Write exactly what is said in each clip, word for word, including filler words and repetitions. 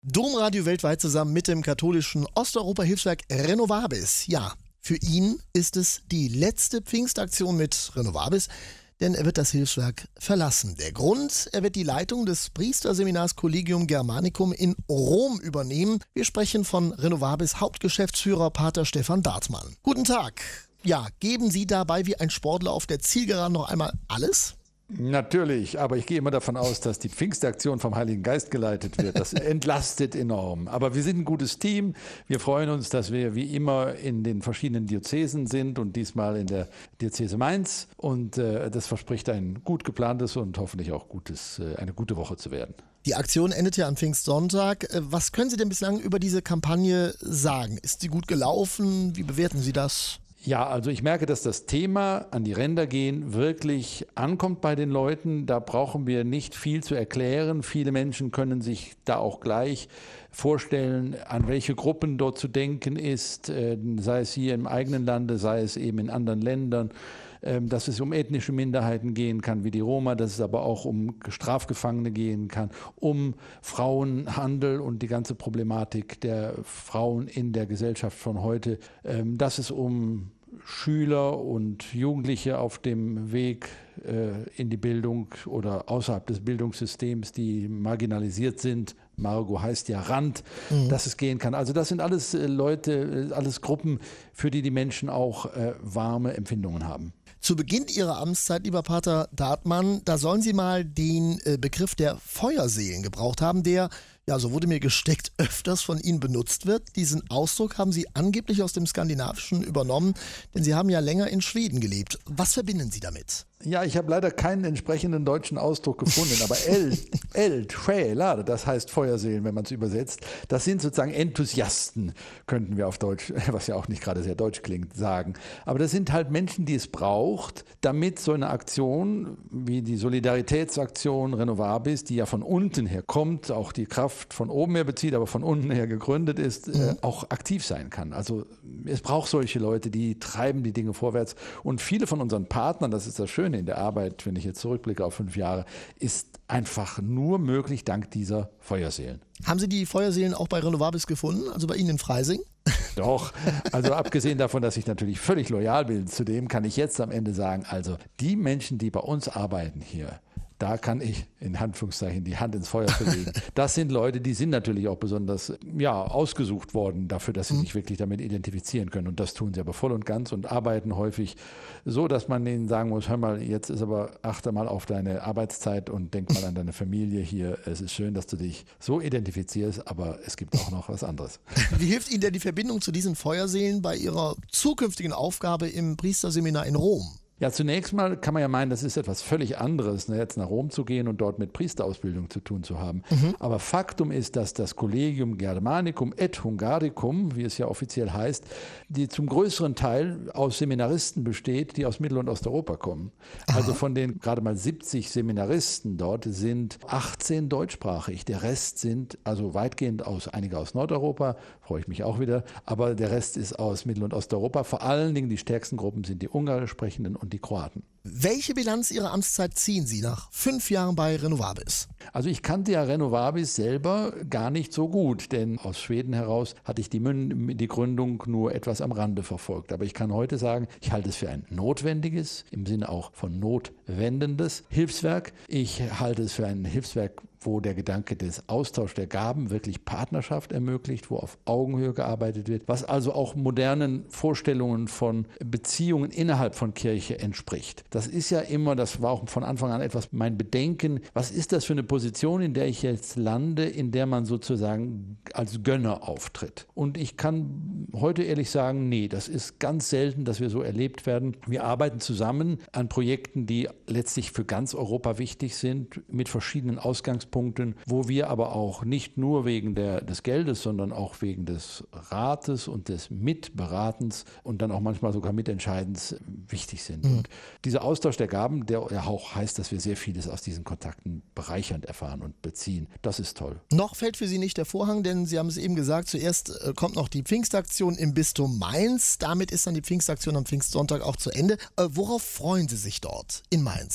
Domradio weltweit zusammen mit dem katholischen Osteuropa-Hilfswerk Renovabis. Ja, für ihn ist es die letzte Pfingstaktion mit Renovabis, denn er wird das Hilfswerk verlassen. Der Grund, er wird die Leitung des Priesterseminars Collegium Germanicum in Rom übernehmen. Wir sprechen von Renovabis Hauptgeschäftsführer Pater Stefan Dartmann. Guten Tag. Ja, geben Sie dabei wie ein Sportler auf der Zielgeraden noch einmal alles? Natürlich, aber ich gehe immer davon aus, dass die Pfingstaktion vom Heiligen Geist geleitet wird. Das entlastet enorm. Aber wir sind ein gutes Team. Wir freuen uns, dass wir wie immer in den verschiedenen Diözesen sind und diesmal in der Diözese Mainz. Und äh, das verspricht ein gut geplantes und hoffentlich auch gutes, äh, eine gute Woche zu werden. Die Aktion endet ja am Pfingstsonntag. Was können Sie denn bislang über diese Kampagne sagen? Ist sie gut gelaufen? Wie bewerten Sie das? Ja, also ich merke, dass das Thema an die Ränder gehen wirklich ankommt bei den Leuten. Da brauchen wir nicht viel zu erklären. Viele Menschen können sich da auch gleich vorstellen, an welche Gruppen dort zu denken ist, sei es hier im eigenen Lande, sei es eben in anderen Ländern, dass es um ethnische Minderheiten gehen kann, wie die Roma, dass es aber auch um Strafgefangene gehen kann, um Frauenhandel und die ganze Problematik der Frauen in der Gesellschaft von heute, dass es um Schüler und Jugendliche auf dem Weg äh, in die Bildung oder außerhalb des Bildungssystems, die marginalisiert sind. Margo heißt ja Rand, mhm. dass es gehen kann. Also das sind alles äh, Leute, äh, alles Gruppen, für die die Menschen auch äh, warme Empfindungen haben. Zu Beginn Ihrer Amtszeit, lieber Pater Dartmann, da sollen Sie mal den äh, Begriff der Feuerseelen gebraucht haben, der, ja, so wurde mir gesteckt, öfters von Ihnen benutzt wird. Diesen Ausdruck haben Sie angeblich aus dem Skandinavischen übernommen, denn Sie haben ja länger in Schweden gelebt. Was verbinden Sie damit? Ja, ich habe leider keinen entsprechenden deutschen Ausdruck gefunden, aber El, El, Själar, das heißt Feuerseelen, wenn man es übersetzt, das sind sozusagen Enthusiasten, könnten wir auf Deutsch, was ja auch nicht gerade sehr deutsch klingt, sagen. Aber das sind halt Menschen, die es braucht, damit so eine Aktion wie die Solidaritätsaktion Renovabis, die ja von unten her kommt, auch die Kraft von oben her bezieht, aber von unten her gegründet ist, mhm. äh, auch aktiv sein kann. Also es braucht solche Leute, die treiben die Dinge vorwärts. Und viele von unseren Partnern, das ist das Schöne in der Arbeit, wenn ich jetzt zurückblicke auf fünf Jahre, ist einfach nur möglich dank dieser Feuerseelen. Haben Sie die Feuerseelen auch bei Renovabis gefunden, also bei Ihnen in Freising? Doch, also abgesehen davon, dass ich natürlich völlig loyal bin zu dem, kann ich jetzt am Ende sagen, also die Menschen, die bei uns arbeiten hier, da kann ich in Anführungszeichen die Hand ins Feuer verlegen. Das sind Leute, die sind natürlich auch besonders ja, ausgesucht worden dafür, dass sie sich wirklich damit identifizieren können. Und das tun sie aber voll und ganz und arbeiten häufig so, dass man ihnen sagen muss, hör mal, jetzt ist aber, achte mal auf deine Arbeitszeit und denk mal an deine Familie hier. Es ist schön, dass du dich so identifizierst, aber es gibt auch noch was anderes. Wie hilft Ihnen denn die Verbindung zu diesen Feuerseelen bei Ihrer zukünftigen Aufgabe im Priesterseminar in Rom? Ja, zunächst mal kann man ja meinen, das ist etwas völlig anderes, ne, jetzt nach Rom zu gehen und dort mit Priesterausbildung zu tun zu haben. Mhm. Aber Faktum ist, dass das Collegium Germanicum et Hungaricum, wie es ja offiziell heißt, die zum größeren Teil aus Seminaristen besteht, die aus Mittel- und Osteuropa kommen. Aha. Also von den gerade mal siebzig Seminaristen dort sind achtzehn deutschsprachig. Der Rest sind also weitgehend aus, einige aus Nordeuropa, freue ich mich auch wieder, aber der Rest ist aus Mittel- und Osteuropa. Vor allen Dingen die stärksten Gruppen sind die Ungarisch sprechenden und die Kroaten. Welche Bilanz Ihrer Amtszeit ziehen Sie nach fünf Jahren bei Renovabis? Also ich kannte ja Renovabis selber gar nicht so gut, denn aus Schweden heraus hatte ich die, Mün- die Gründung nur etwas am Rande verfolgt. Aber ich kann heute sagen, ich halte es für ein notwendiges, im Sinne auch von notwendendes Hilfswerk. Ich halte es für ein Hilfswerk, wo der Gedanke des Austauschs der Gaben wirklich Partnerschaft ermöglicht, wo auf Augenhöhe gearbeitet wird, was also auch modernen Vorstellungen von Beziehungen innerhalb von Kirche entspricht. Das ist ja immer, das war auch von Anfang an etwas mein Bedenken, was ist das für eine Position, in der ich jetzt lande, in der man sozusagen als Gönner auftritt. Und ich kann heute ehrlich sagen, nee, das ist ganz selten, dass wir so erlebt werden. Wir arbeiten zusammen an Projekten, die letztlich für ganz Europa wichtig sind, mit verschiedenen Ausgangspunkten, wo wir aber auch nicht nur wegen der, des Geldes, sondern auch wegen des Rates und des Mitberatens und dann auch manchmal sogar Mitentscheidens wichtig sind. Mhm. Und dieser Austausch der Gaben, der ja auch heißt, dass wir sehr vieles aus diesen Kontakten bereichernd erfahren und beziehen. Das ist toll. Noch fällt für Sie nicht der Vorhang, denn Sie haben es eben gesagt, zuerst äh, kommt noch die Pfingstaktion im Bistum Mainz. Damit ist dann die Pfingstaktion am Pfingstsonntag auch zu Ende. Äh, worauf freuen Sie sich dort in Mainz?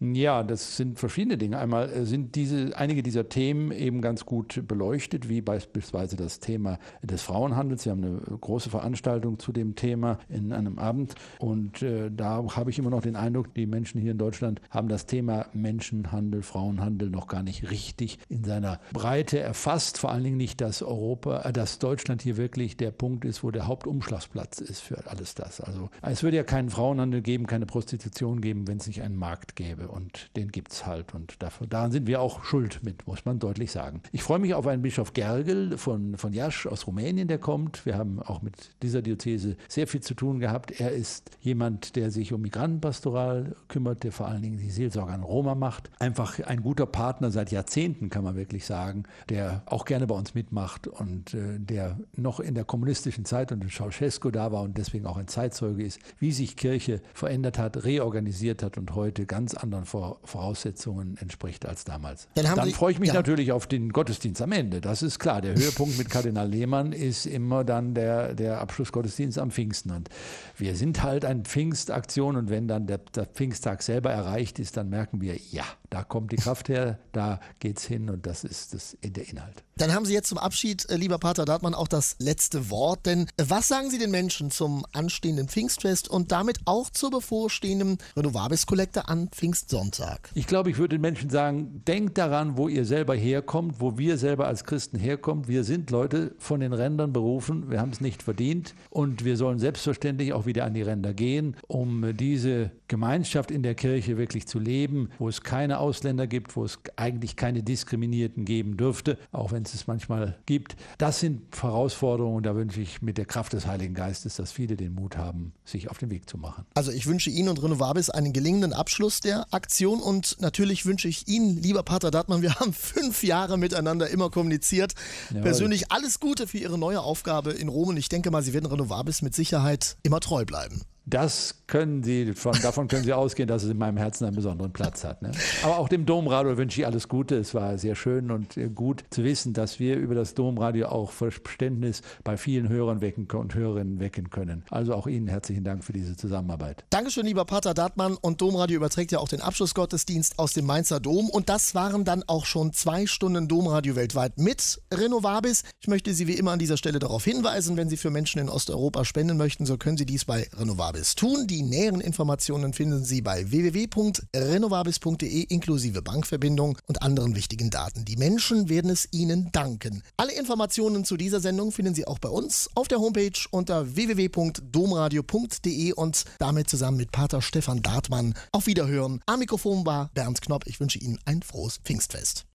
Ja, das sind verschiedene Dinge. Einmal sind diese, einige dieser Themen eben ganz gut beleuchtet, wie beispielsweise das Thema des Frauenhandels. Wir haben eine große Veranstaltung zu dem Thema in einem Abend und äh, da habe ich immer noch den Eindruck, die Menschen hier in Deutschland haben das Thema Menschenhandel, Frauenhandel noch gar nicht richtig in seiner Breite erfasst. Vor allen Dingen nicht, dass Europa, äh, dass Deutschland hier wirklich der Punkt ist, wo der Hauptumschlagsplatz ist für alles das. Also es würde ja keinen Frauenhandel geben, keine Prostitution geben, wenn es nicht einen Markt gäbe. Und den gibt es halt. Und dafür, daran sind wir auch schuld mit, muss man deutlich sagen. Ich freue mich auf einen Bischof Gergel von, von Iași aus Rumänien, der kommt. Wir haben auch mit dieser Diözese sehr viel zu tun gehabt. Er ist jemand, der sich um Migrantenpastoral kümmert, der vor allen Dingen die Seelsorge an Roma macht. Einfach ein guter Partner seit Jahrzehnten, kann man wirklich sagen, der auch gerne bei uns mitmacht und äh, der noch in der kommunistischen Zeit unter Ceausescu da war und deswegen auch ein Zeitzeuge ist, wie sich Kirche verändert hat, reorganisiert hat und heute ganz anderen Voraussetzungen entspricht als damals. Dann, haben Dann Sie, freue ich mich ja. natürlich auf den Gottesdienst am Ende. Das ist klar. Der Höhepunkt mit Kardinal Lehmann ist immer dann der, der Abschlussgottesdienst am Pfingsten. Und wir sind halt eine Pfingstaktion und wenn dann der, der Pfingsttag selber erreicht ist, dann merken wir, ja, da kommt die Kraft her, da geht's hin und das ist das, der Inhalt. Dann haben Sie jetzt zum Abschied, äh, lieber Pater Dartmann, auch das letzte Wort. Denn äh, was sagen Sie den Menschen zum anstehenden Pfingstfest und damit auch zur bevorstehenden Renovabis-Kollekte an Pfingstsonntag? Ich glaube, ich würde den Menschen sagen, denkt daran, wo ihr selber herkommt, wo wir selber als Christen herkommen. Wir sind Leute von den Rändern berufen, wir haben es nicht verdient und wir sollen selbstverständlich auch wieder an die Ränder gehen, um diese Gemeinschaft in der Kirche wirklich zu leben, wo es keine Ausländer gibt, wo es eigentlich keine Diskriminierten geben dürfte, auch wenn es es manchmal gibt. Das sind Herausforderungen und da wünsche ich mit der Kraft des Heiligen Geistes, dass viele den Mut haben, sich auf den Weg zu machen. Also ich wünsche Ihnen und Renovabis einen gelingenden Abschluss der Aktion und natürlich wünsche ich Ihnen, lieber Pater Dartmann, wir haben fünf Jahre miteinander immer kommuniziert. Jawohl. Persönlich alles Gute für Ihre neue Aufgabe in Rom und ich denke mal, Sie werden Renovabis mit Sicherheit immer treu bleiben. Das können Sie, von, davon können Sie ausgehen, dass es in meinem Herzen einen besonderen Platz hat. Ne? Aber auch dem Domradio wünsche ich alles Gute. Es war sehr schön und gut zu wissen, dass wir über das Domradio auch Verständnis bei vielen Hörern wecken und Hörerinnen wecken können. Also auch Ihnen herzlichen Dank für diese Zusammenarbeit. Dankeschön, lieber Pater Dartmann. Und Domradio überträgt ja auch den Abschlussgottesdienst aus dem Mainzer Dom. Und das waren dann auch schon zwei Stunden Domradio weltweit mit Renovabis. Ich möchte Sie wie immer an dieser Stelle darauf hinweisen, wenn Sie für Menschen in Osteuropa spenden möchten, so können Sie dies bei Renovabis tun. Die näheren Informationen finden Sie bei w w w punkt renovabis punkt d e inklusive Bankverbindung und anderen wichtigen Daten. Die Menschen werden es Ihnen danken. Alle Informationen zu dieser Sendung finden Sie auch bei uns auf der Homepage unter w w w punkt domradio punkt d e und damit zusammen mit Pater Stefan Dartmann. Auf Wiederhören. Am Mikrofon war Bernd Knopp. Ich wünsche Ihnen ein frohes Pfingstfest.